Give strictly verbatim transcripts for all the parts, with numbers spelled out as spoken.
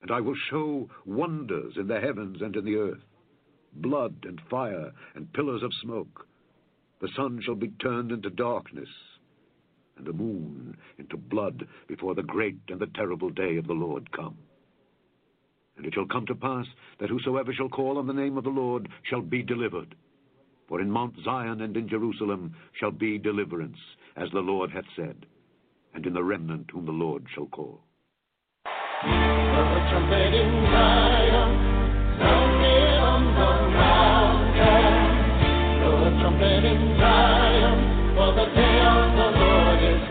And I will show wonders in the heavens and in the earth, blood and fire and pillars of smoke. The sun shall be turned into darkness, and the moon into blood before the great and the terrible day of the Lord come. And it shall come to pass that whosoever shall call on the name of the Lord shall be delivered. For in Mount Zion and in Jerusalem shall be deliverance, as the Lord hath said, and in the remnant whom the Lord shall call. The trumpet in Zion, sounding on the mountain. The trumpet in Zion, for the day of the Lord is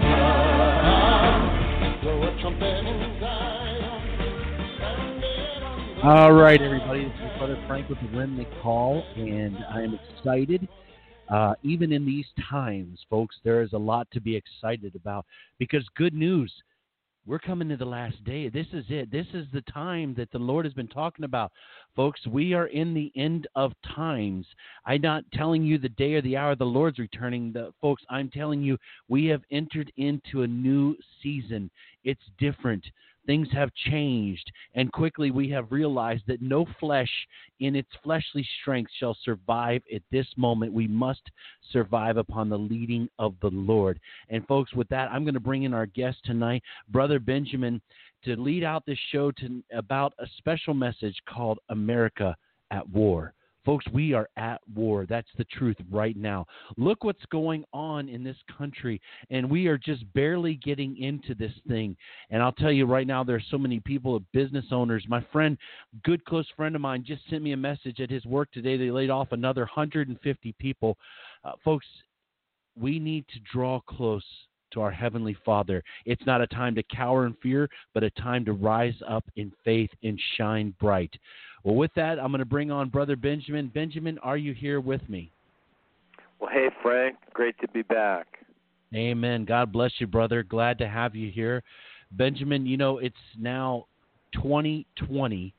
come. Blow a trumpet in Zion, sounding on the All right, everybody, this is Brother Frank with the Remnant Call, and I am excited. Uh, even in these times, folks, there is a lot to be excited about, because good news, we're coming to the last day. This is it. This is the time that the Lord has been talking about. Folks, we are in the end of times. I'm not telling you the day or the hour the Lord's returning. The, folks, I'm telling you we have entered into a new season. It's different. Things have changed, and quickly we have realized that no flesh in its fleshly strength shall survive at this moment. We must survive upon the leading of the Lord. And folks, with that, I'm going to bring in our guest tonight, Brother Benjamin, to lead out this show to, about a special message called America at War. Folks, we are at war. That's the truth right now. Look what's going on in this country, and we are just barely getting into this thing. And I'll tell you right now, there's so many people, business owners. My friend, good close friend of mine, just sent me a message at his work today. They laid off another one hundred fifty people. Uh, folks, we need to draw close to our Heavenly Father. It's not a time to cower in fear, but a time to rise up in faith and shine bright. Well, with that, I'm going to bring on Brother Benjamin. Benjamin, are you here with me? Well, hey, Frank. Great to be back. Amen. God bless you, brother. Glad to have you here. Benjamin, you know, it's now twenty twenty.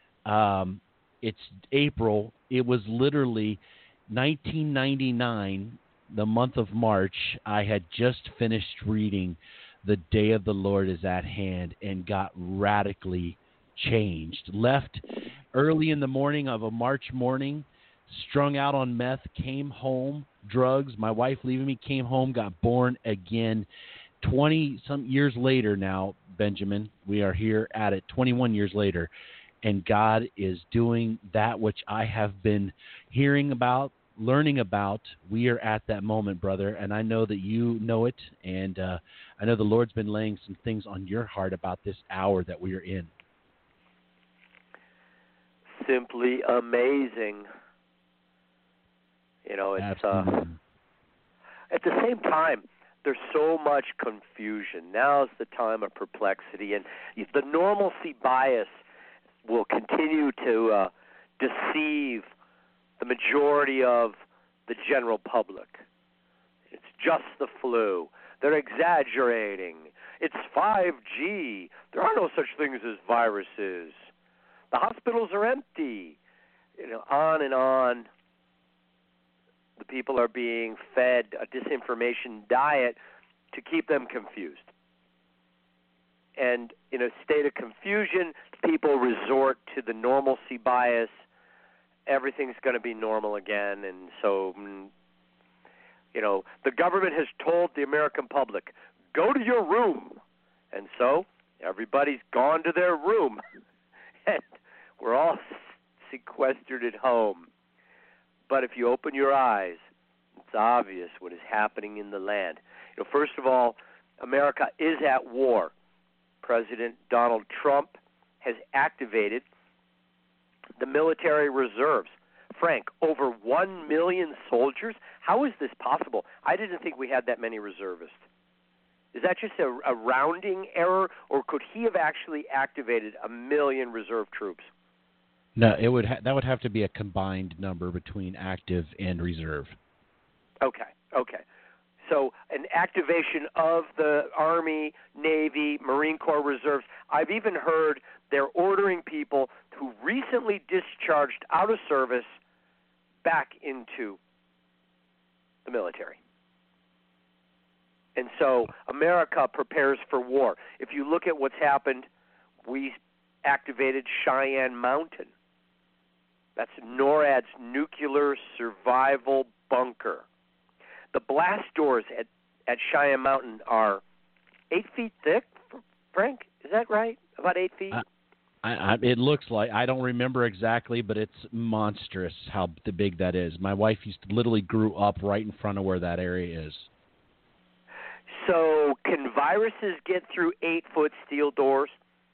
Um, it's April. It was literally nineteen ninety-nine, the month of March. I had just finished reading The Day of the Lord is at Hand and got radically changed. Left early in the morning of a March morning, strung out on meth, came home, drugs, my wife leaving me, came home, got born again. twenty-some years later now, Benjamin, we are here at it, twenty-one years later, and God is doing that which I have been hearing about, learning about. We are at that moment, brother, and I know that you know it, and uh, I know the Lord's been laying some things on your heart about this hour that we are in. Simply amazing. You know, it's uh, at the same time, there's so much confusion. Now's the time of perplexity, and the normalcy bias will continue to uh, deceive the majority of the general public. It's just the flu. They're exaggerating. It's five G. There are no such things as viruses. The hospitals are empty. You know, on and on. The people are being fed a disinformation diet to keep them confused. And in a state of confusion, people resort to the normalcy bias. Everything's going to be normal again. And so, you know, the government has told the American public, go to your room. And so everybody's gone to their room. And we're all sequestered at home. But if you open your eyes, it's obvious what is happening in the land. You know, first of all, America is at war. President Donald Trump has activated the military reserves. Frank, over one million soldiers? How is this possible? I didn't think we had that many reservists. Is that just a, a rounding error, or could he have actually activated a million reserve troops? No, it would ha- that would have to be a combined number between active and reserve. Okay, okay. So an activation of the Army, Navy, Marine Corps reserves. I've even heard they're ordering people who recently discharged out of service back into the military. And so America prepares for war. If you look at what's happened, we activated Cheyenne Mountain. That's NORAD's nuclear survival bunker. The blast doors at, at Cheyenne Mountain are eight feet thick, Frank? Is that right? About eight feet? Uh, I, I, it looks like, I don't remember exactly, but it's monstrous how big that is. My wife used to literally grew up right in front of where that area is. So can viruses get through eight-foot steel doors?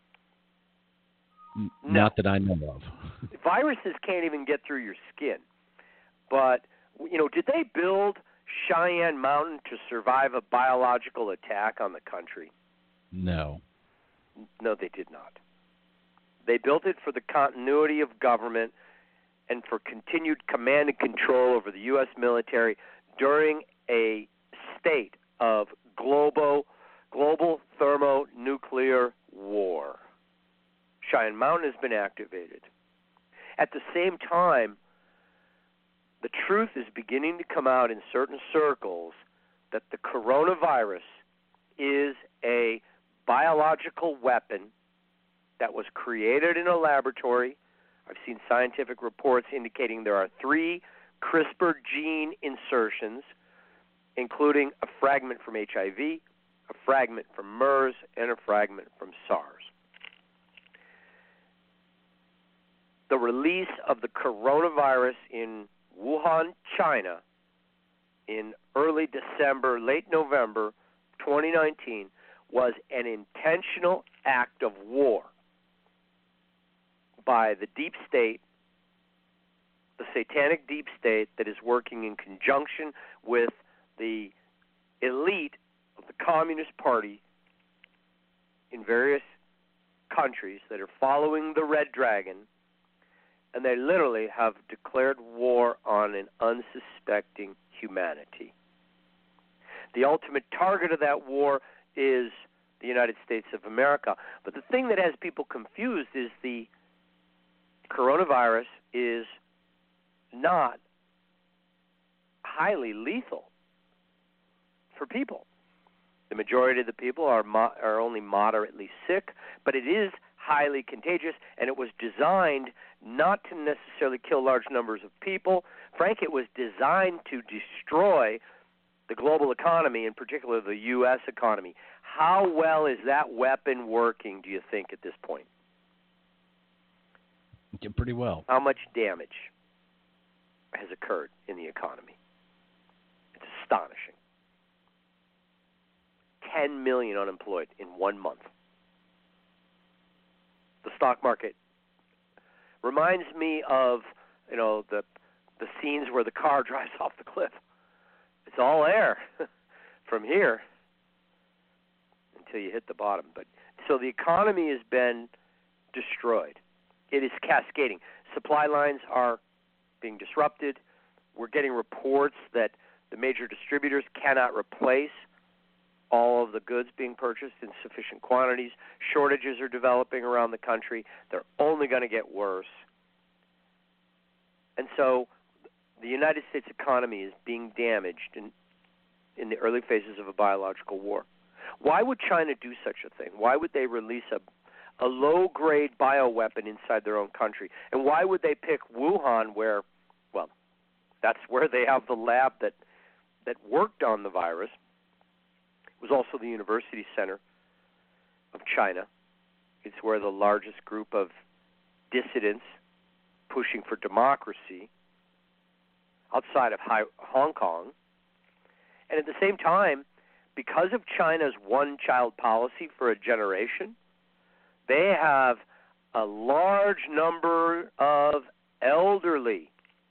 N- No. Not that I know of. Viruses can't even get through your skin. But, you know, did they build Cheyenne Mountain to survive a biological attack on the country? No. No, they did not. They built it for the continuity of government and for continued command and control over the U S military during a state of global global thermonuclear war. Cheyenne Mountain has been activated. At the same time, the truth is beginning to come out in certain circles that the coronavirus is a biological weapon that was created in a laboratory. I've seen scientific reports indicating there are three CRISPR gene insertions, including a fragment from H I V, a fragment from MERS, and a fragment from SARS. The release of the coronavirus in Wuhan, China, in early December, late November twenty nineteen, was an intentional act of war by the deep state, the satanic deep state that is working in conjunction with the elite of the Communist Party in various countries that are following the Red Dragon, and they literally have declared war on an unsuspecting humanity. The ultimate target of that war is the United States of America. But the thing that has people confused is the coronavirus is not highly lethal for people. The majority of the people are mo- are only moderately sick, but it is highly contagious, and it was designed not to necessarily kill large numbers of people. Frank, it was designed to destroy the global economy, in particular the U S economy. How well is that weapon working, do you think, at this point? Did pretty well. How much damage has occurred in the economy? It's astonishing. ten million unemployed in one month. The stock market reminds me of, you know, the the scenes where the car drives off the cliff. It's all air from here until you hit the bottom. But so the economy has been destroyed. It is cascading. Supply lines are being disrupted. We're getting reports that the major distributors cannot replace all of the goods being purchased in sufficient quantities. Shortages are developing around the country. They're only going to get worse. And so the United States economy is being damaged in, in the early phases of a biological war. Why would China do such a thing? Why would they release a, a low-grade bioweapon inside their own country? And why would they pick Wuhan where, well, that's where they have the lab that, that worked on the virus. It was also the University Center of China. It's where the largest group of dissidents pushing for democracy outside of Hong Kong. And at the same time, because of China's one-child policy for a generation, they have a large number of elderly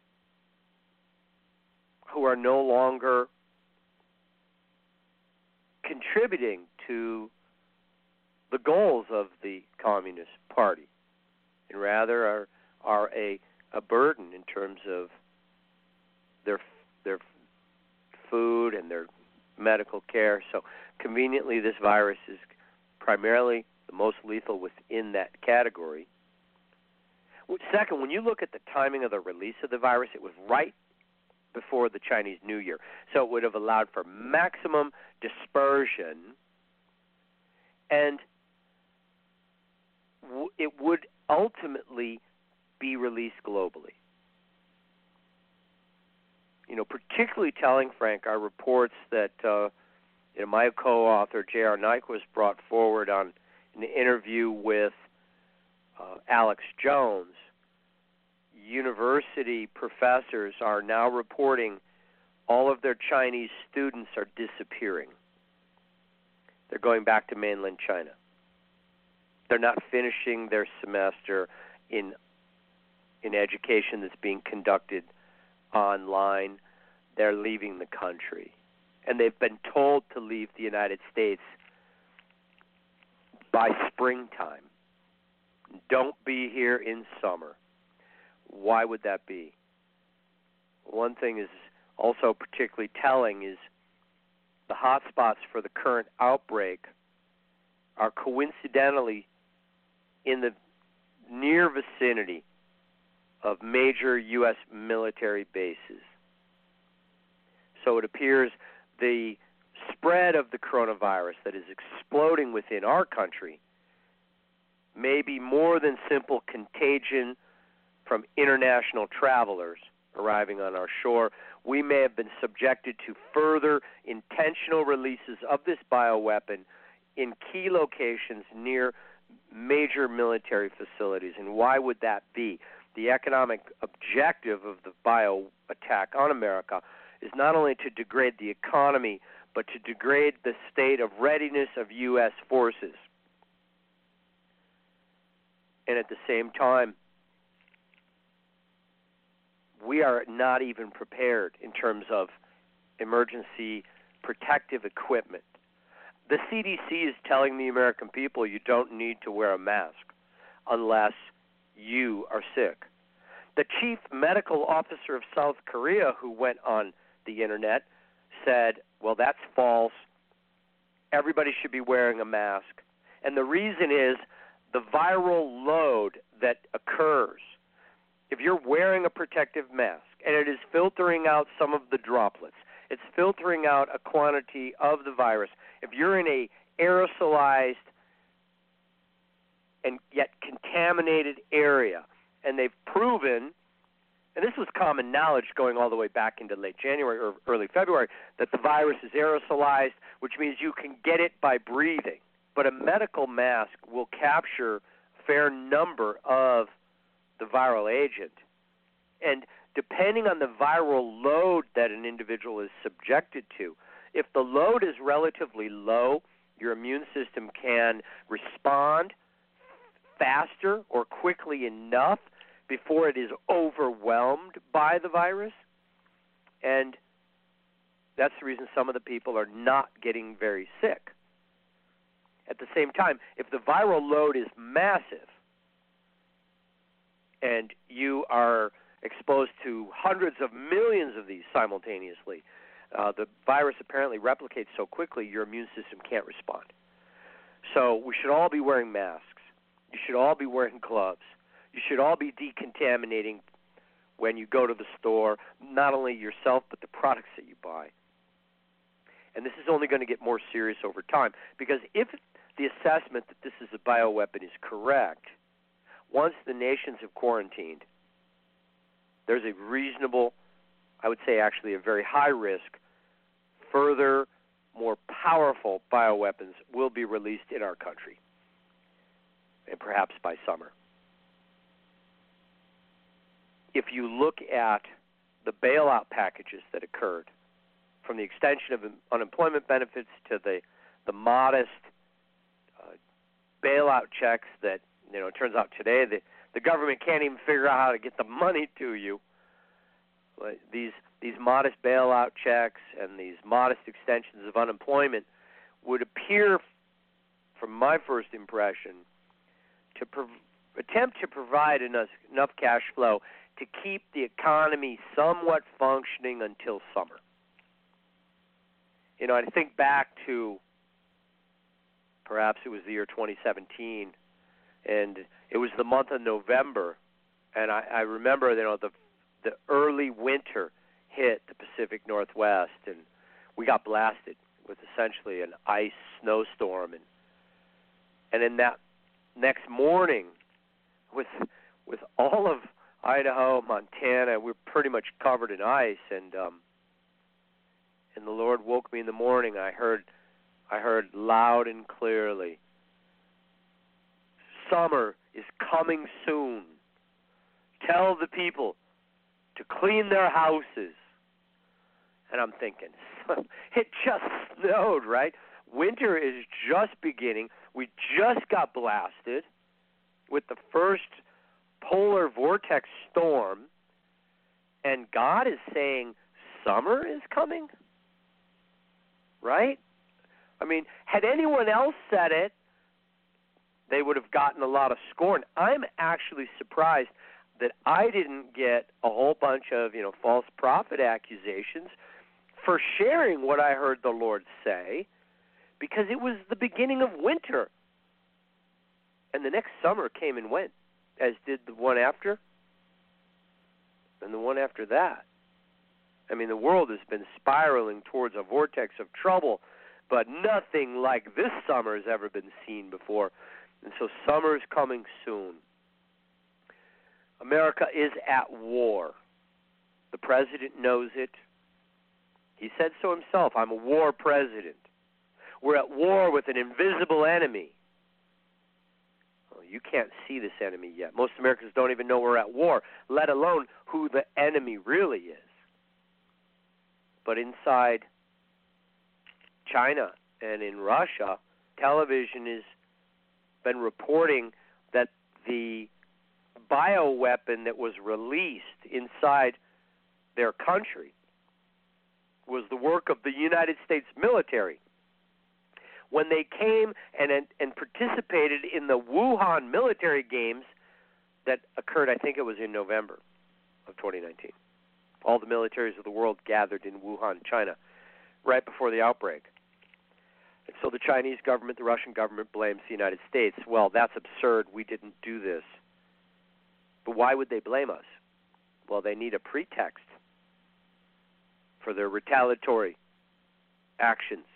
who are no longer contributing to the goals of the Communist Party, and rather are are a, a burden in terms of their their food and their medical care. So conveniently, this virus is primarily the most lethal within that category. Second, when you look at the timing of the release of the virus, it was right before the Chinese New Year. So it would have allowed for maximum dispersion. And w- it would ultimately be released globally. You know, particularly telling, Frank, are reports that uh, you know, my co-author J R. Nyquist brought forward on an interview with uh, Alex Jones. University professors are now reporting all of their Chinese students are disappearing. They're going back to mainland China. They're not finishing their semester in in education that's being conducted online. They're leaving the country. And they've been told to leave the United States by springtime. Don't be here in summer. Why would that be? One thing is also particularly telling is the hotspots for the current outbreak are coincidentally in the near vicinity of major U S military bases. So it appears the spread of the coronavirus that is exploding within our country may be more than simple contagion from international travelers arriving on our shore. We may have been subjected to further intentional releases of this bioweapon in key locations near major military facilities. And why would that be? The economic objective of the bio attack on America is not only to degrade the economy, but to degrade the state of readiness of U S forces. And at the same time, we are not even prepared in terms of emergency protective equipment. The C D C is telling the American people you don't need to wear a mask unless you are sick. The chief medical officer of South Korea, who went on the internet, said, well, that's false. Everybody should be wearing a mask. And the reason is the viral load that occurs. If you're wearing a protective mask and it is filtering out some of the droplets, it's filtering out a quantity of the virus. If you're in a aerosolized and yet contaminated area, and they've proven, and this was common knowledge going all the way back into late January or early February, that the virus is aerosolized, which means you can get it by breathing. But a medical mask will capture a fair number of the viral agent. And depending on the viral load that an individual is subjected to, if the load is relatively low, your immune system can respond faster or quickly enough before it is overwhelmed by the virus. And that's the reason some of the people are not getting very sick. At the same time, if the viral load is massive and you are exposed to hundreds of millions of these simultaneously, uh, the virus apparently replicates so quickly your immune system can't respond. So we should all be wearing masks. You should all be wearing gloves. You should all be decontaminating when you go to the store, not only yourself but the products that you buy. And this is only going to get more serious over time, because if the assessment that this is a bioweapon is correct, once the nations have quarantined, there's a reasonable, I would say actually a very high risk, further, more powerful bioweapons will be released in our country, and perhaps by summer. If you look at the bailout packages that occurred, from the extension of unemployment benefits to the, the modest uh, bailout checks that, you know, it turns out today that the government can't even figure out how to get the money to you. These these modest bailout checks and these modest extensions of unemployment would appear, from my first impression, to prov- attempt to provide enough, enough cash flow to keep the economy somewhat functioning until summer. You know, I think back to perhaps it was the year twenty seventeen, and it was the month of November, and I, I remember, you know, the the early winter hit the Pacific Northwest, and we got blasted with essentially an ice snowstorm, and and in that next morning, with with all of Idaho, Montana, we're pretty much covered in ice, and um, and the Lord woke me in the morning. I heard, I heard loud and clearly, "Summer is coming soon. Tell the people to clean their houses." And I'm thinking, it just snowed, right? Winter is just beginning. We just got blasted with the first polar vortex storm, and God is saying summer is coming, right? I mean, had anyone else said it, they would have gotten a lot of scorn. I'm actually surprised that I didn't get a whole bunch of, you know, false prophet accusations for sharing what I heard the Lord say, because it was the beginning of winter. And the next summer came and went, as did the one after, and the one after that. I mean, the world has been spiraling towards a vortex of trouble, but nothing like this summer has ever been seen before. And so summer is coming soon. America is at war. The president knows it. He said so himself. I'm a war president. We're at war with an invisible enemy. Well, you can't see this enemy yet. Most Americans don't even know we're at war, let alone who the enemy really is. But inside China and in Russia, television has been reporting that the bioweapon that was released inside their country was the work of the United States military. When they came and, and and participated in the Wuhan military games that occurred, I think it was in November of twenty nineteen. All the militaries of the world gathered in Wuhan, China, right before the outbreak. And so the Chinese government, the Russian government blames the United States. Well, that's absurd. We didn't do this. But why would they blame us? Well, they need a pretext for their retaliatory actions.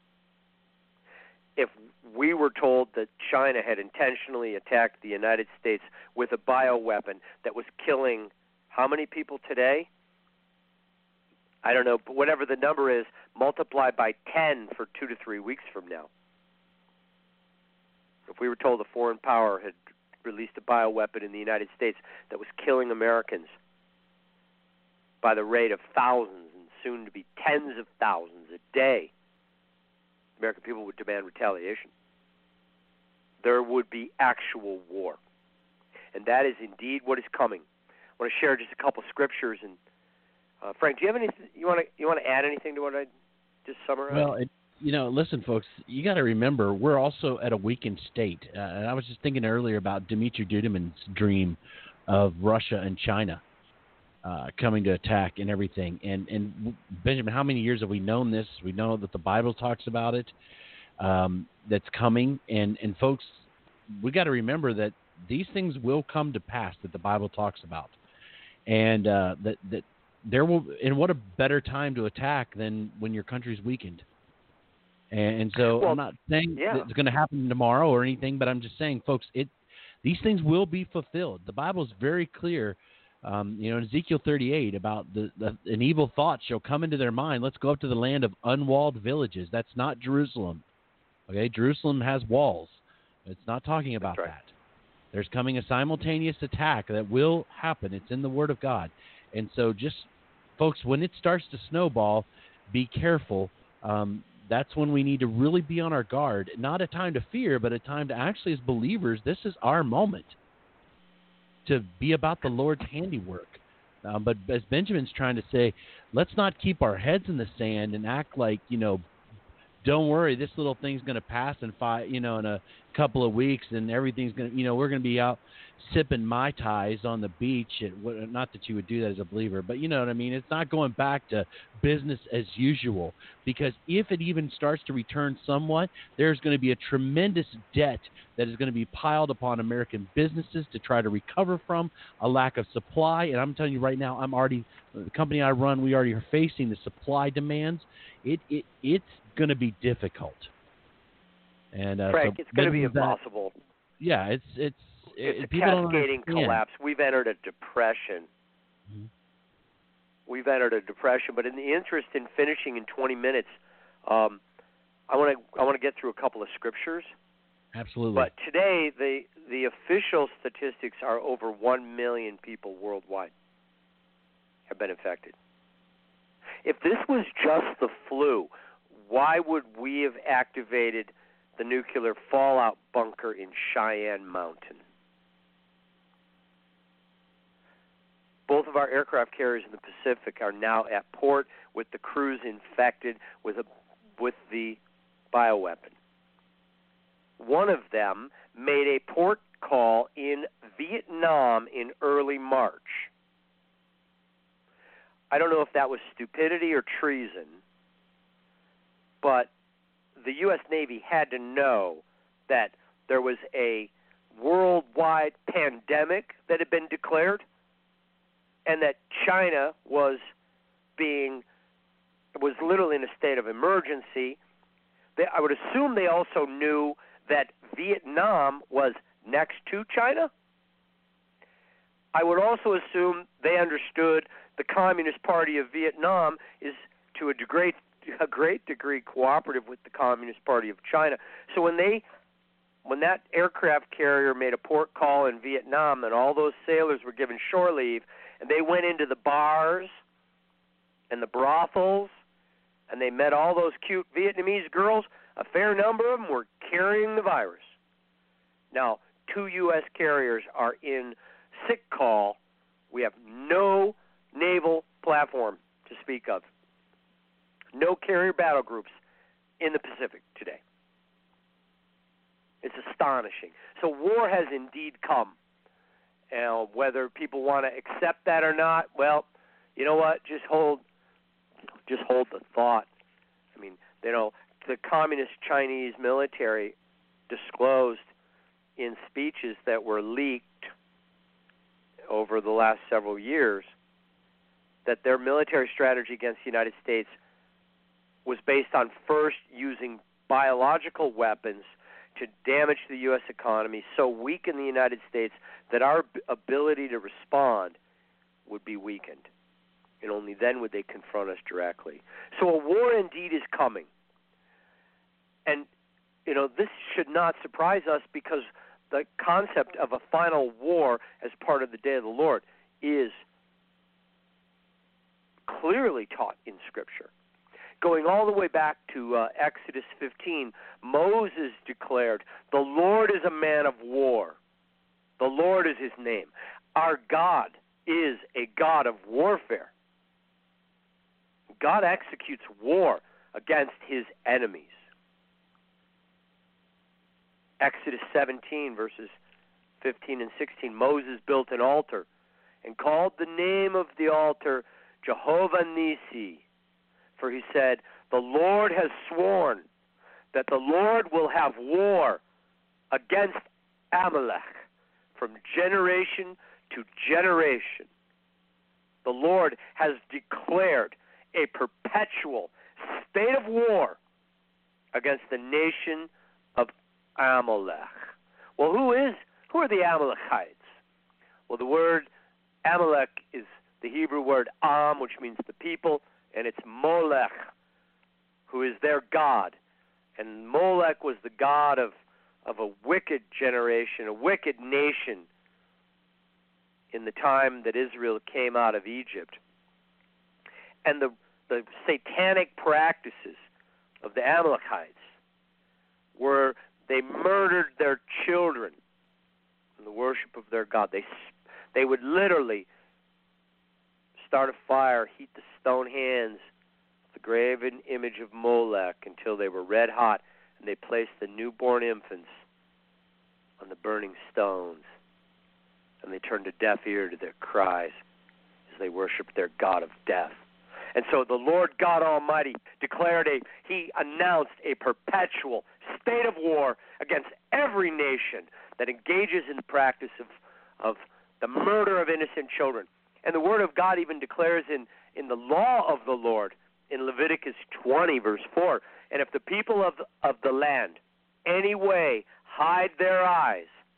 If we were told that China had intentionally attacked the United States with a bioweapon that was killing how many people today? I don't know, but whatever the number is, multiply by ten for two to three weeks from now. If we were told a foreign power had released a bioweapon in the United States that was killing Americans by the rate of thousands and soon to be tens of thousands a day, American people would demand retaliation. There would be actual war. And that is indeed what is coming. I want to share just a couple scriptures. And uh, Frank, do you have anything you want to you want to add anything to what I just summarized? Well, it, you know, listen, folks, you got to remember we're also at a weakened state. Uh, and I was just thinking earlier about Dmitry Duduman's dream of Russia and China uh, coming to attack and everything. And and Benjamin, how many years have we known this? We know that the Bible talks about it. Um, that's coming, and and folks, we got to remember that these things will come to pass that the Bible talks about, and uh, that that there will. And what a better time to attack than when your country's weakened. And, and so well, I'm not saying yeah. that it's going to happen tomorrow or anything, but I'm just saying, folks, it these things will be fulfilled. The Bible is very clear. Um, you know, in Ezekiel thirty-eight about the, the an evil thought shall come into their mind. Let's go up to the land of unwalled villages. That's not Jerusalem. Okay, Jerusalem has walls. It's not talking about right. that. There's coming a simultaneous attack that will happen. It's in the Word of God. And so just, folks, when it starts to snowball, be careful. Um, that's when we need to really be on our guard. Not a time to fear, but a time to actually, as believers, this is our moment to be about the Lord's handiwork. Um, but as Benjamin's trying to say, let's not keep our heads in the sand and act like, you know, don't worry, this little thing's going to pass in five, you know, in a couple of weeks, and everything's going to, you know, we're going to be out sipping Mai Tais on the beach. At, not that you would do that as a believer, but you know what I mean? It's not going back to business as usual, because if it even starts to return somewhat, there's going to be a tremendous debt that is going to be piled upon American businesses to try to recover from, a lack of supply. And I'm telling you right now, I'm already, the company I run, we already are facing the supply demands. It, it It's going to be difficult. And uh, Frank, so it's going to be that, impossible. yeah, it's it's it's it, a people don't cascading understand. collapse. We've entered a depression. Mm-hmm. We've entered a depression. But in the interest in finishing in twenty minutes, um, I want to I want to get through a couple of scriptures. Absolutely. But today, the the official statistics are over one million people worldwide have been infected. If this was just the flu, why would we have activated the nuclear fallout bunker in Cheyenne Mountain? Both of our aircraft carriers in the Pacific are now at port with the crews infected with a with the bioweapon. One of them made a port call in Vietnam in early March. I don't know if that was stupidity or treason, but the U S Navy had to know that there was a worldwide pandemic that had been declared and that China was being was literally in a state of emergency. They, I would assume they also knew that Vietnam was next to China. I would also assume they understood the Communist Party of Vietnam is to a great, a great degree cooperative with the Communist Party of China. So when they, when that aircraft carrier made a port call in Vietnam and all those sailors were given shore leave and they went into the bars and the brothels and they met all those cute Vietnamese girls, a fair number of them were carrying the virus. Now, two U S carriers are in sick call. We have no naval platform to speak of. No carrier battle groups in the Pacific today. It's astonishing. So war has indeed come. And whether people want to accept that or not, well, you know what? Just hold, just hold the thought. I mean, you know, the Communist Chinese military disclosed in speeches that were leaked over the last several years that their military strategy against the United States was based on first using biological weapons to damage the U S economy, so weaken the United States that our ability to respond would be weakened. And only then would they confront us directly. So a war indeed is coming. And, you know, this should not surprise us because the concept of a final war as part of the Day of the Lord is clearly taught in Scripture. Going all the way back to uh, Exodus fifteen, Moses declared, "The Lord is a man of war. The Lord is his name. Our God is a God of warfare." God executes war against his enemies. Exodus seventeen, verses fifteen and sixteen, Moses built an altar and called the name of the altar Jehovah Nissi. For he said, "The Lord has sworn that the Lord will have war against Amalek from generation to generation." The Lord has declared a perpetual state of war against the nation of Amalek. Well, who is who are the Amalekites? Well, the word Amalek is the Hebrew word Am, which means the people, and it's Molech, who is their god. And Molech was the god of, of a wicked generation, a wicked nation in the time that Israel came out of Egypt. And the, the satanic practices of the Amalekites were they murdered their children in the worship of their god. They, they would literally start a fire, heat the stone hands of the graven image of Molech until they were red hot, and they placed the newborn infants on the burning stones, and they turned a deaf ear to their cries as they worshiped their god of death. And so the Lord God Almighty declared a, he announced a perpetual state of war against every nation that engages in the practice of, of the murder of innocent children. And the Word of God even declares in, in the law of the Lord, in Leviticus twenty, verse four, "And if the people of, of the land any way hide their eyes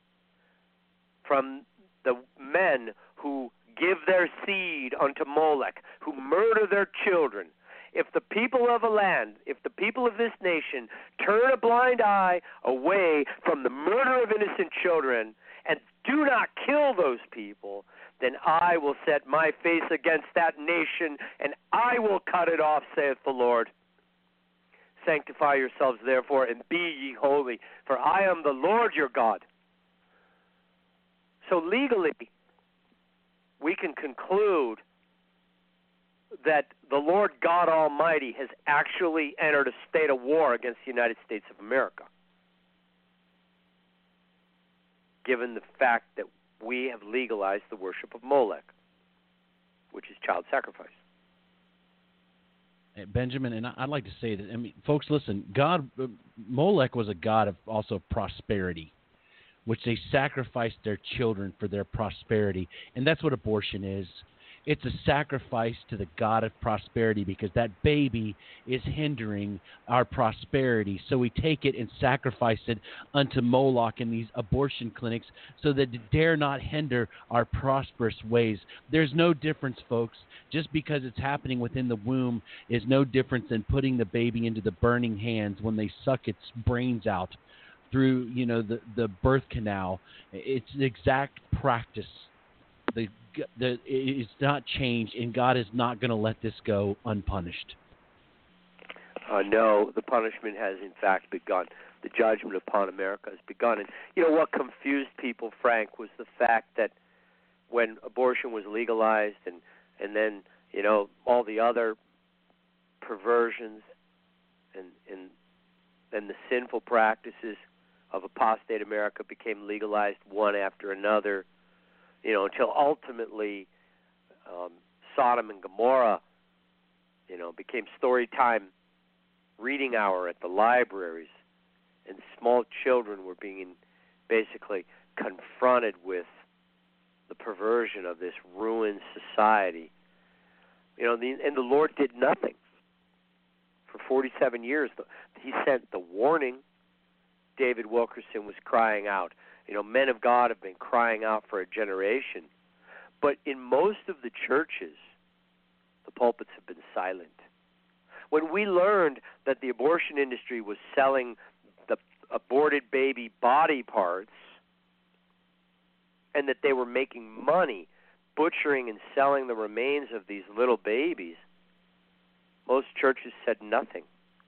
from the men who give their seed unto Molech, who murder their children. If the people of a land, if the people of this nation turn a blind eye away from the murder of innocent children and do not kill those people, then I will set my face against that nation, and I will cut it off, saith the Lord. Sanctify yourselves, therefore, and be ye holy, for I am the Lord your God. So legally, we can conclude that the Lord God Almighty has actually entered a state of war against the United States of America, given the fact that we have legalized the worship of Molech, which is child sacrifice. Benjamin, and I'd like to say that, I mean, folks, listen, God, Molech was a god of also prosperity, which they sacrificed their children for their prosperity, and that's what abortion is. It's a sacrifice to the God of prosperity because that baby is hindering our prosperity. So we take it and sacrifice it unto Moloch in these abortion clinics so that it dare not hinder our prosperous ways. There's no difference, folks. Just because it's happening within the womb is no difference than putting the baby into the burning hands when they suck its brains out through, you know, the, the birth canal. It's the exact practice. The The, it's not changed, and God is not going to let this go unpunished. Uh, no, the punishment has in fact begun. The judgment upon America has begun. And you know what confused people, Frank, was the fact that when abortion was legalized, and and then you know all the other perversions and and and the sinful practices of apostate America became legalized one after another. You know, until ultimately um, Sodom and Gomorrah, you know, became story time reading hour at the libraries, and small children were being basically confronted with the perversion of this ruined society. You know, the, and the Lord did nothing. For forty-seven years, he sent the warning. David Wilkerson was crying out. You know, men of God have been crying out for a generation. But in most of the churches, the pulpits have been silent. When we learned that the abortion industry was selling the aborted baby body parts and that they were making money butchering and selling the remains of these little babies, most churches said nothing.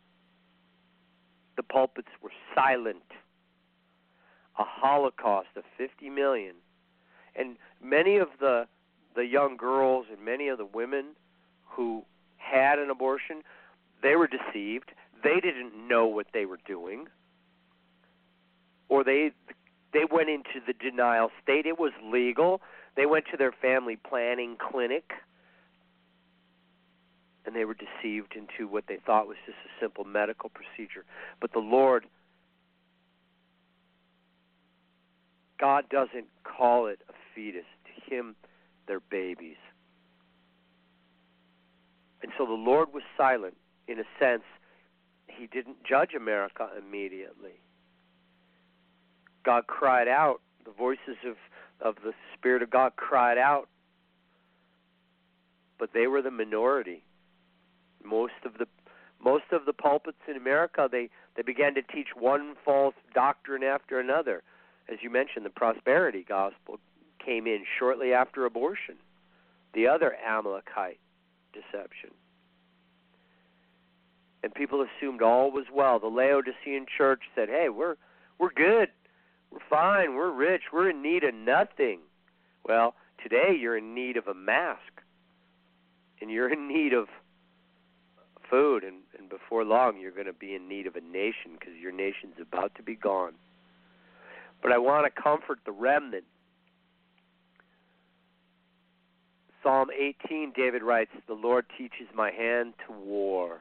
The pulpits were silent. A holocaust of fifty million. And many of the the young girls and many of the women who had an abortion, they were deceived. They didn't know what they were doing. Or they they went into the denial state. It was legal. They went to their family planning clinic, and they were deceived into what they thought was just a simple medical procedure. But the Lord, God doesn't call it a fetus. To him, they're babies. And so the Lord was silent. In a sense, he didn't judge America immediately. God cried out. The voices of, of the Spirit of God cried out. But they were the minority. Most of the most of the pulpits in America, they, they began to teach one false doctrine after another. As you mentioned, the prosperity gospel came in shortly after abortion, the other Amalekite deception. And people assumed all was well. The Laodicean church said, hey, we're we're good. We're fine. We're rich. We're in need of nothing. Well, today you're in need of a mask. And you're in need of food. And, and before long, you're going to be in need of a nation because your nation's about to be gone. But I want to comfort the remnant. Psalm eighteen, David writes, the Lord teaches my hand to war.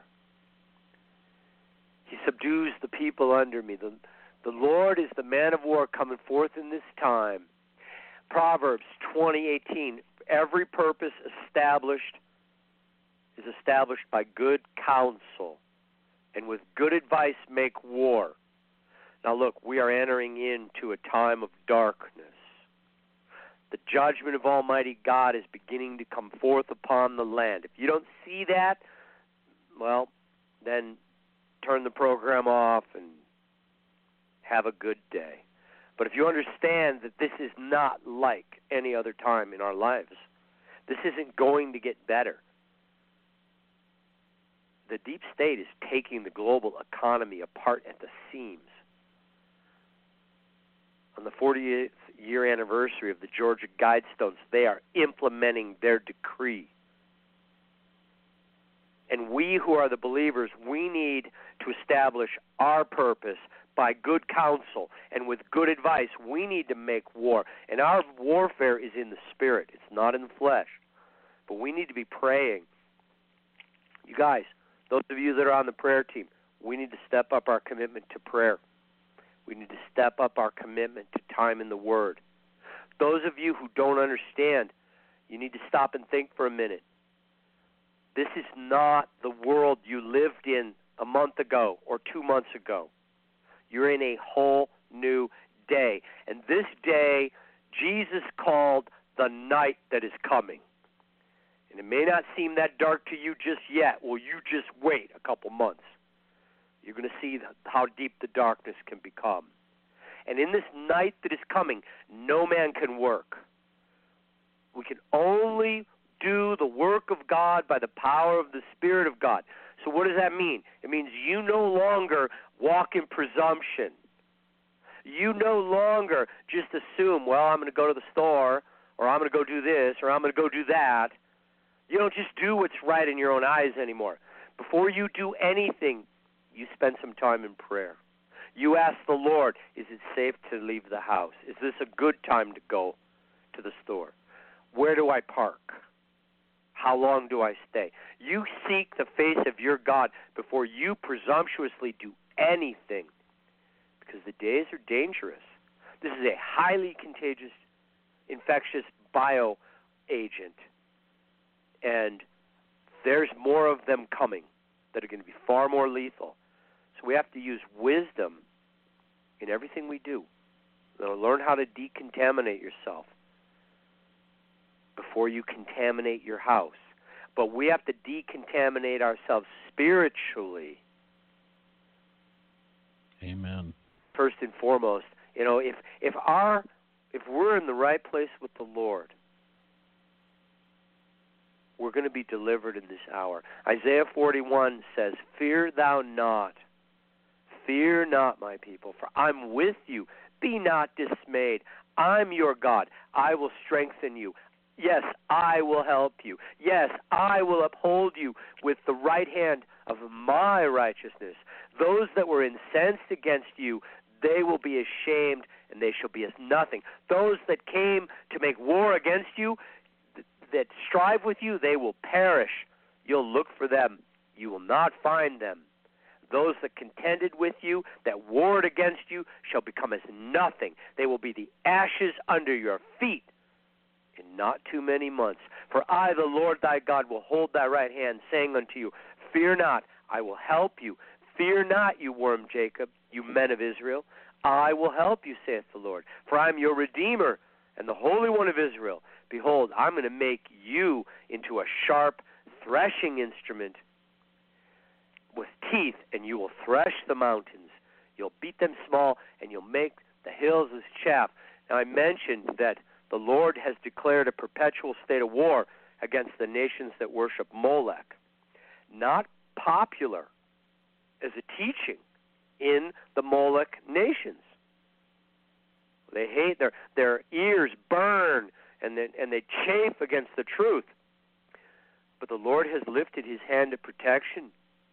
He subdues the people under me. The, the Lord is the man of war coming forth in this time. Proverbs twenty eighteen, every purpose established is established by good counsel, and with good advice make war. Now look, we are entering into a time of darkness. The judgment of Almighty God is beginning to come forth upon the land. If you don't see that, well, then turn the program off and have a good day. But if you understand that this is not like any other time in our lives, this isn't going to get better. The deep state is taking the global economy apart at the seams. On the fortieth year anniversary of the Georgia Guidestones, they are implementing their decree. And we who are the believers, we need to establish our purpose by good counsel and with good advice. We need to make war. And our warfare is in the spirit. It's not in the flesh. But we need to be praying. You guys, those of you that are on the prayer team, we need to step up our commitment to prayer. We need to step up our commitment to time in the Word. Those of you who don't understand, you need to stop and think for a minute. This is not the world you lived in a month ago or two months ago. You're in a whole new day. And this day, Jesus called the night that is coming. And it may not seem that dark to you just yet. Well, you just wait a couple months. You're going to see how deep the darkness can become. And in this night that is coming, no man can work. We can only do the work of God by the power of the Spirit of God. So what does that mean? It means you no longer walk in presumption. You no longer just assume, well, I'm going to go to the store, or I'm going to go do this, or I'm going to go do that. You don't just do what's right in your own eyes anymore. Before you do anything, you spend some time in prayer. You ask the Lord, is it safe to leave the house? Is this a good time to go to the store? Where do I park? How long do I stay? You seek the face of your God before you presumptuously do anything, because the days are dangerous. This is a highly contagious, infectious bio agent, and there's more of them coming that are going to be far more lethal. So we have to use wisdom in everything we do. You know, learn how to decontaminate yourself before you contaminate your house. But we have to decontaminate ourselves spiritually. Amen. First and foremost, you know, if if our if we're in the right place with the Lord, we're going to be delivered in this hour. Isaiah forty-one says, "Fear thou not, fear not, my people, for I'm with you. Be not dismayed. I'm your God. I will strengthen you. Yes, I will help you. Yes, I will uphold you with the right hand of my righteousness. Those that were incensed against you, they will be ashamed, and they shall be as nothing. Those that came to make war against you, th- that strive with you, they will perish. You'll look for them. You will not find them. Those that contended with you, that warred against you, shall become as nothing. They will be the ashes under your feet in not too many months. For I, the Lord thy God, will hold thy right hand, saying unto you, fear not, I will help you. Fear not, you worm Jacob, you men of Israel. I will help you, saith the Lord. For I am your Redeemer and the Holy One of Israel. Behold, I'm going to make you into a sharp threshing instrument with teeth, and you will thresh the mountains. You'll beat them small, and you'll make the hills as chaff. Now, I mentioned that the Lord has declared a perpetual state of war against the nations that worship Molech. Not popular as a teaching in the Molech nations. They hate, their their ears burn, and they, and they chafe against the truth. But the Lord has lifted his hand of protection.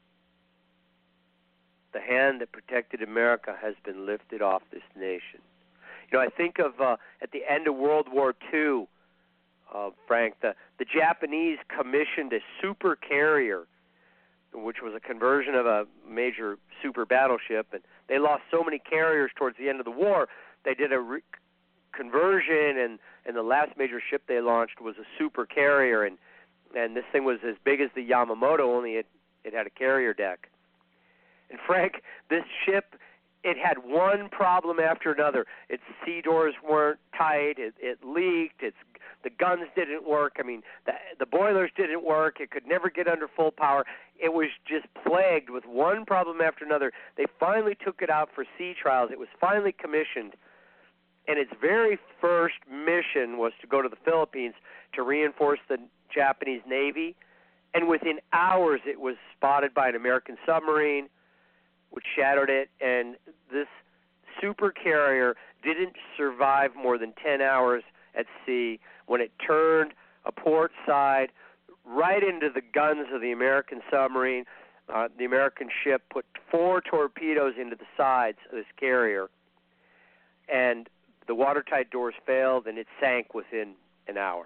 The hand that protected America has been lifted off this nation. You know, I think of uh, at the end of World War Two, uh, Frank, the, the Japanese commissioned a super carrier, which was a conversion of a major super battleship, and they lost so many carriers towards the end of the war, they did a re- conversion, and, and the last major ship they launched was a super carrier, and, and this thing was as big as the Yamamoto, only it, it had a carrier deck. And Frank, this ship it had one problem after another. Its sea doors weren't tight. It, it leaked. Its the guns didn't work. I mean, the the boilers didn't work. It could never get under full power. It was just plagued with one problem after another. They finally took it out for sea trials. It was finally commissioned, and its very first mission was to go to the Philippines to reinforce the Japanese Navy. And within hours, it was spotted by an American submarine, which shadowed it. And this super carrier didn't survive more than ten hours at sea when it turned a port side right into the guns of the American submarine. Uh, the American ship put four torpedoes into the sides of this carrier, and the watertight doors failed, and it sank within an hour.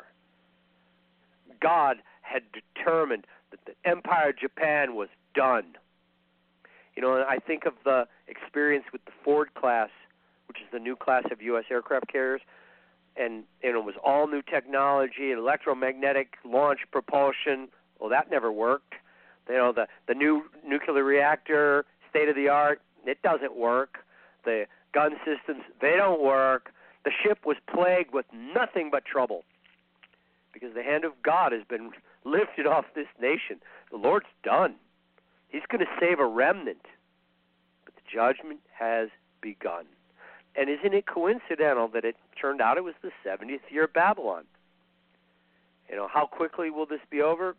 God had determined that the Empire of Japan was done. You know, I think of the experience with the Ford class, which is the new class of U S aircraft carriers, and, and it was all new technology, electromagnetic launch propulsion. Well, that never worked. You know, the, the new nuclear reactor, state of the art, it doesn't work. The gun systems, they don't work. The ship was plagued with nothing but trouble because the hand of God has been lifted off this nation. The Lord's done. He's going to save a remnant, but the judgment has begun. And isn't it coincidental that it turned out it was the seventieth year of Babylon? You know, how quickly will this be over?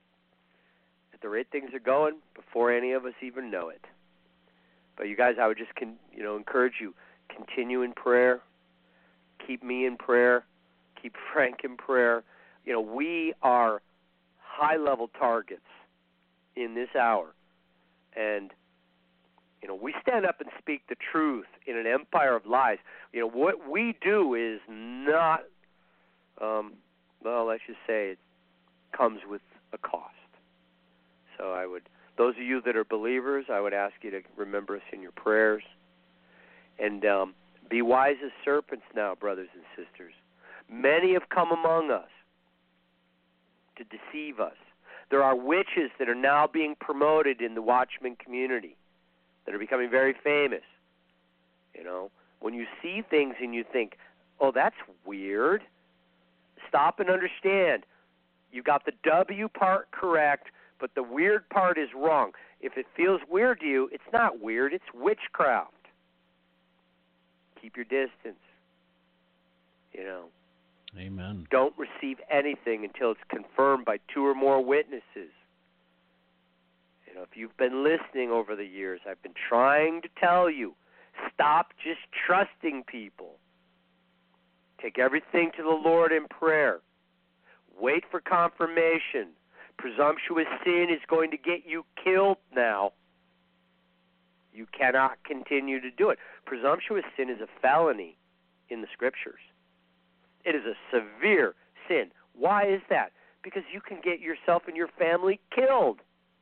At the rate things are going, before any of us even know it. But you guys, I would just, con- you know, encourage you, continue in prayer. Keep me in prayer. Keep Frank in prayer. You know, we are high-level targets in this hour. And, you know, we stand up and speak the truth in an empire of lies. You know, what we do is not, um, well, let's just say it comes with a cost. So I would, those of you that are believers, I would ask you to remember us in your prayers. And um, be wise as serpents now, brothers and sisters. Many have come among us to deceive us. There are witches that are now being promoted in the Watchman community that are becoming very famous. You know, when you see things and you think, oh, that's weird, stop and understand. You got the W part correct, but the weird part is wrong. If it feels weird to you, it's not weird, it's witchcraft. Keep your distance. You know. Amen. Don't receive anything until it's confirmed by two or more witnesses. You know, if you've been listening over the years, I've been trying to tell you, stop just trusting people. Take everything to the Lord in prayer. Wait for confirmation. Presumptuous sin is going to get you killed now. You cannot continue to do it. Presumptuous sin is a felony in the Scriptures. It is a severe sin. Why is that? Because you can get yourself and your family killed.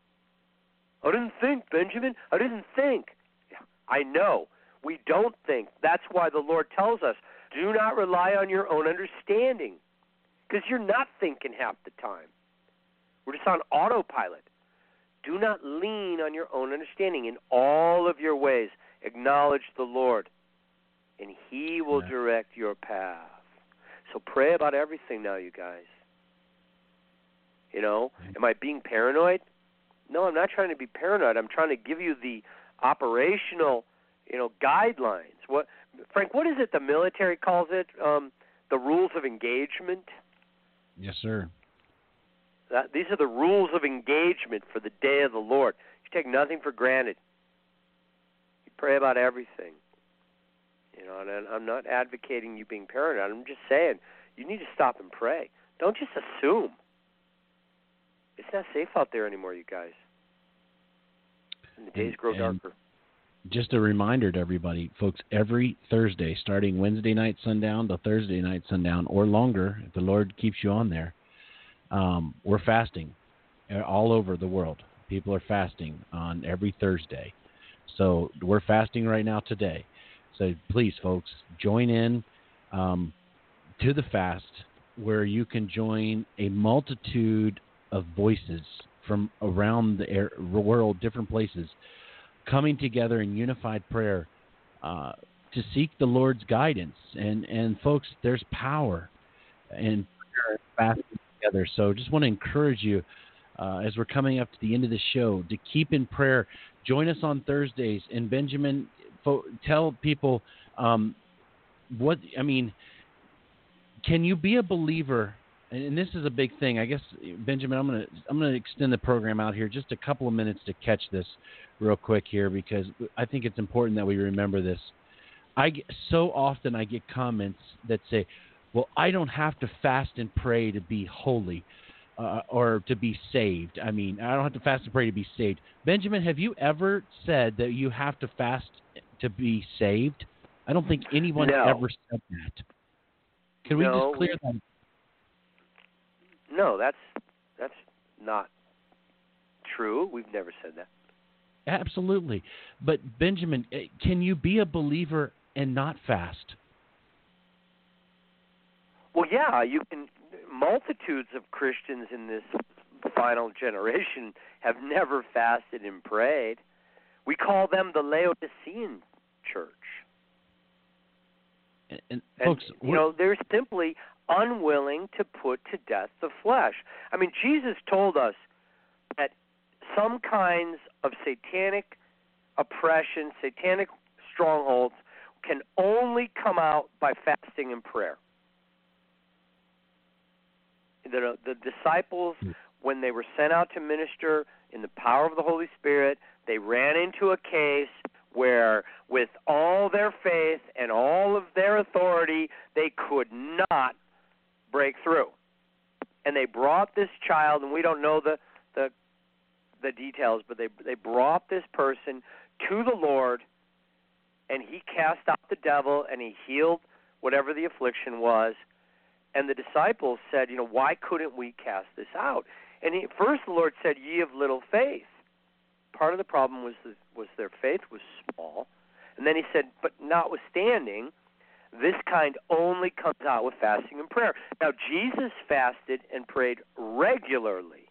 I didn't think, Benjamin. I didn't think. Yeah, I know. We don't think. That's why the Lord tells us, do not rely on your own understanding. Because you're not thinking half the time. We're just on autopilot. Do not lean on your own understanding. In all of your ways, acknowledge the Lord, and He will yeah. direct your path. So pray about everything now, you guys. You know, am I being paranoid? No, I'm not trying to be paranoid. I'm trying to give you the operational, you know, guidelines. What, Frank, what is it the military calls it? Um, the rules of engagement? Yes, sir. That, these are the rules of engagement for the day of the Lord. You take nothing for granted. You pray about everything. You know, and I'm not advocating you being paranoid. I'm just saying you need to stop and pray. Don't just assume. It's not safe out there anymore, you guys. And the days and, grow and darker. Just a reminder to everybody, folks, every Thursday, starting Wednesday night sundown to Thursday night sundown or longer, if the Lord keeps you on there, um, we're fasting all over the world. People are fasting on every Thursday. So we're fasting right now today. So please, folks, join in um, to the fast where you can join a multitude of voices from around the air, world, different places, coming together in unified prayer uh, to seek the Lord's guidance. And, and folks, there's power in prayer and fasting together. So just want to encourage you, uh, as we're coming up to the end of the show, to keep in prayer. Join us on Thursdays. And Benjamin, fo- tell people um, what, I mean, can you be a believer? And this is a big thing. I guess, Benjamin, I'm going to I'm going to extend the program out here just a couple of minutes to catch this real quick here, because I think it's important that we remember this. I get, so often I get comments that say, well, I don't have to fast and pray to be holy uh, or to be saved. I mean, I don't have to fast and pray to be saved. Benjamin, have you ever said that you have to fast to be saved? I don't think anyone no. ever said that. Can we no, just clear we, that? No, that's that's not true. We've never said that. Absolutely. But Benjamin, can you be a believer and not fast? Well, yeah, you can. Multitudes of Christians in this final generation have never fasted and prayed. We call them the Laodicean church. And, and, and folks, you know, they're simply unwilling to put to death the flesh. I mean, Jesus told us that some kinds of satanic oppression, satanic strongholds, can only come out by fasting and prayer. The, the disciples, when they were sent out to minister in the power of the Holy Spirit, they ran into a case where with all their faith and all of their authority, they could not break through. And they brought this child, and we don't know the the, the details, but they they brought this person to the Lord, and he cast out the devil, and he healed whatever the affliction was. And the disciples said, you know, why couldn't we cast this out? And he, first the Lord said, ye of little faith. Part of the problem was the, was their faith was small. And then he said, but notwithstanding, this kind only comes out with fasting and prayer. Now, Jesus fasted and prayed regularly.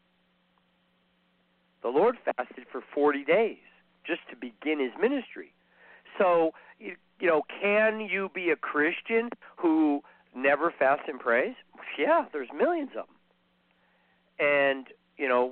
The Lord fasted for forty days just to begin his ministry. So, you, you know, can you be a Christian who never fasts and prays? Yeah, there's millions of them. And, you know,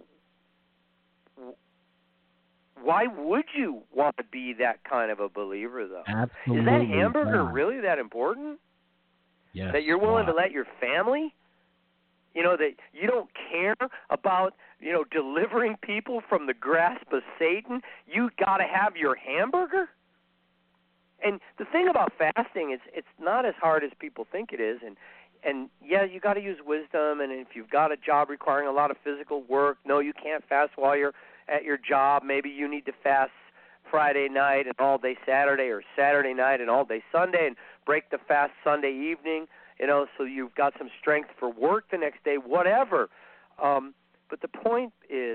why would you want to be that kind of a believer, though? Absolutely. Is that hamburger not. really that important? Yes. That you're willing wow. to let your family, you know, that you don't care about, you know, delivering people from the grasp of Satan? You got to have your hamburger? And the thing about fasting is it's not as hard as people think it is. And, and yeah, you got to use wisdom. And if you've got a job requiring a lot of physical work, no, you can't fast while you're at your job. Maybe you need to fast Friday night and all day Saturday, or Saturday night and all day Sunday, and break the fast Sunday evening, you know, so you've got some strength for work the next day, whatever. Um, but the point is,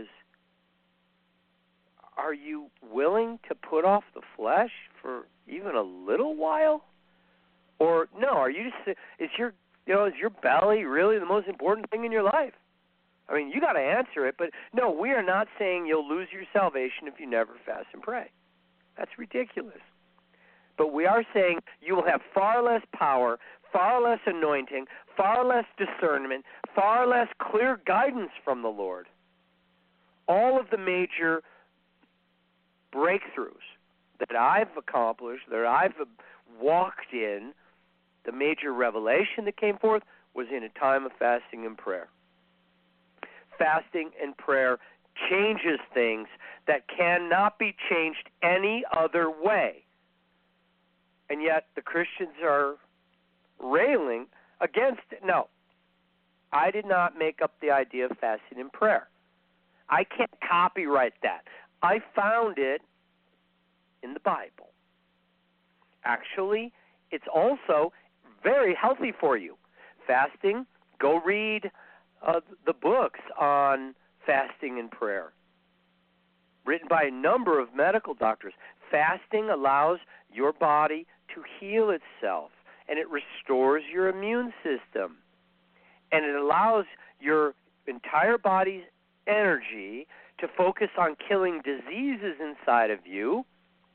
are you willing to put off the flesh for even a little while? Or no, are you just, is your, you know, is your belly really the most important thing in your life? I mean, you got to answer it, but no, we are not saying you'll lose your salvation if you never fast and pray. That's ridiculous. But we are saying you will have far less power, far less anointing, far less discernment, far less clear guidance from the Lord. All of the major breakthroughs that I've accomplished, that I've walked in, the major revelation that came forth was in a time of fasting and prayer. Fasting and prayer changes things that cannot be changed any other way. And yet the Christians are railing against it. No, I did not make up the idea of fasting and prayer. I can't copyright that. I found it in the Bible. Actually, it's also very healthy for you. Fasting, go read uh, the books on fasting and prayer, written by a number of medical doctors. Fasting allows your body to heal itself, and it restores your immune system, and it allows your entire body's energy to focus on killing diseases inside of you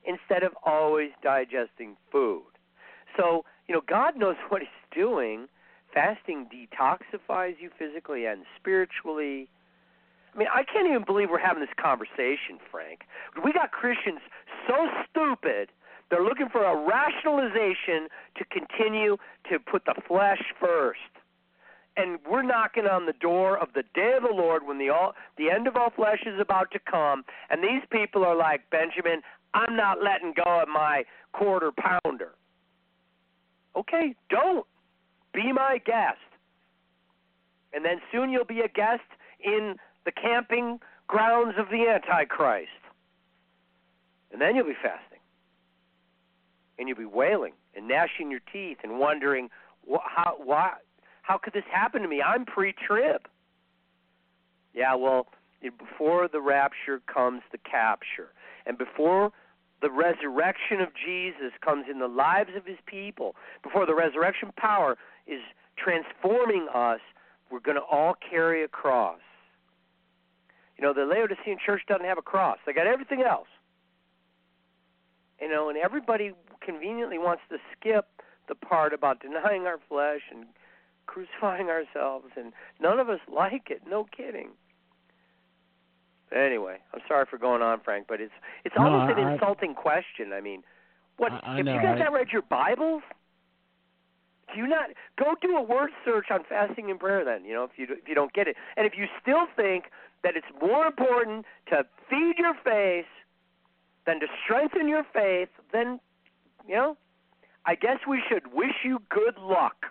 instead of always digesting food. So, you know, God knows what he's doing. Fasting detoxifies you physically and spiritually. I mean, I can't even believe we're having this conversation, Frank. We got Christians so stupid, they're looking for a rationalization to continue to put the flesh first. And we're knocking on the door of the day of the Lord when the all, the end of all flesh is about to come, and these people are like, Benjamin, I'm not letting go of my quarter pounder. Okay, don't. Be my guest. And then soon you'll be a guest in the camping grounds of the Antichrist. And then you'll be fasting. And you'll be wailing and gnashing your teeth and wondering, wh- how, why, how could this happen to me? I'm pre-trib. Yeah, well, before the rapture comes the capture. And before the resurrection of Jesus comes in the lives of his people, before the resurrection power is transforming us, we're going to all carry a cross. You know, the Laodicean church doesn't have a cross. They got everything else. You know, and everybody conveniently wants to skip the part about denying our flesh and crucifying ourselves, and none of us like it. No kidding. Anyway, I'm sorry for going on, Frank, but it's it's No, almost I, an I, insulting question. I mean, what I, I if know, you guys I, not read your Bibles? Do you not go do a word search on fasting and prayer? Then you know if you if you don't get it, and if you still think that it's more important to feed your faith than to strengthen your faith, then you know I guess we should wish you good luck,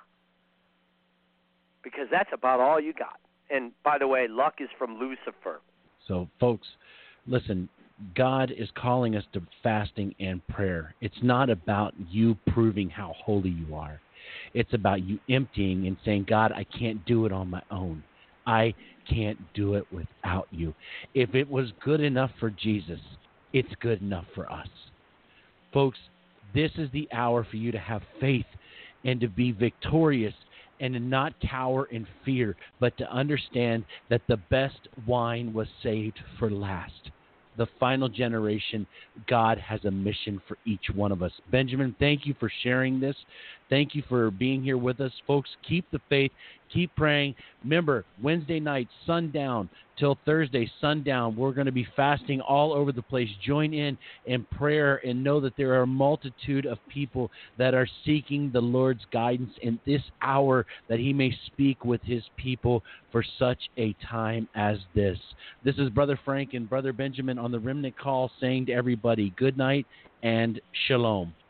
because that's about all you got. And by the way, luck is from Lucifer. So, folks, listen, God is calling us to fasting and prayer. It's not about you proving how holy you are. It's about you emptying and saying, God, I can't do it on my own. I can't do it without you. If it was good enough for Jesus, it's good enough for us. Folks, this is the hour for you to have faith and to be victorious and to not cower in fear, but to understand that the best wine was saved for last. The final generation, God has a mission for each one of us. Benjamin, thank you for sharing this. Thank you for being here with us. Folks, keep the faith. Keep praying. Remember, Wednesday night, sundown, till Thursday, sundown, we're going to be fasting all over the place. Join in in prayer and know that there are a multitude of people that are seeking the Lord's guidance in this hour, that he may speak with his people for such a time as this. This is Brother Frank and Brother Benjamin on the Remnant Call saying to everybody, good night and shalom.